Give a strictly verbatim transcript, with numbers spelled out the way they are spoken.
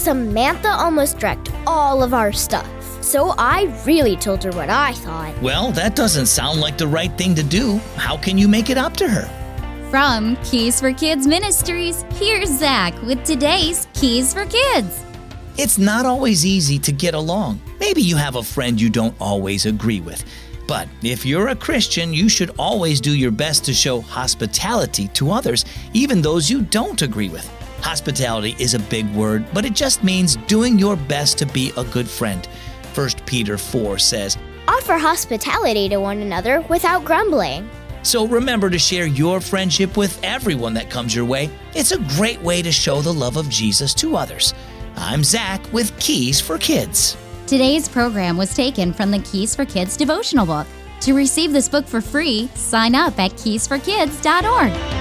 Samantha almost wrecked all of our stuff. So I really told her what I thought. Well, that doesn't sound like the right thing to do. How can you make it up to her? From Keys for Kids Ministries, here's Zach with today's Keys for Kids. It's not always easy to get along. Maybe you have a friend you don't always agree with. But if you're a Christian, you should always do your best to show hospitality to others, even those you don't agree with. Hospitality is a big word, but it just means doing your best to be a good friend. First Peter four says, Offer hospitality to one another without grumbling. So remember to share your friendship with everyone that comes your way. It's a great way to show the love of Jesus to others. I'm Zach with Keys for Kids. Today's program was taken from the Keys for Kids devotional book. To receive this book for free, sign up at keys for kids dot org.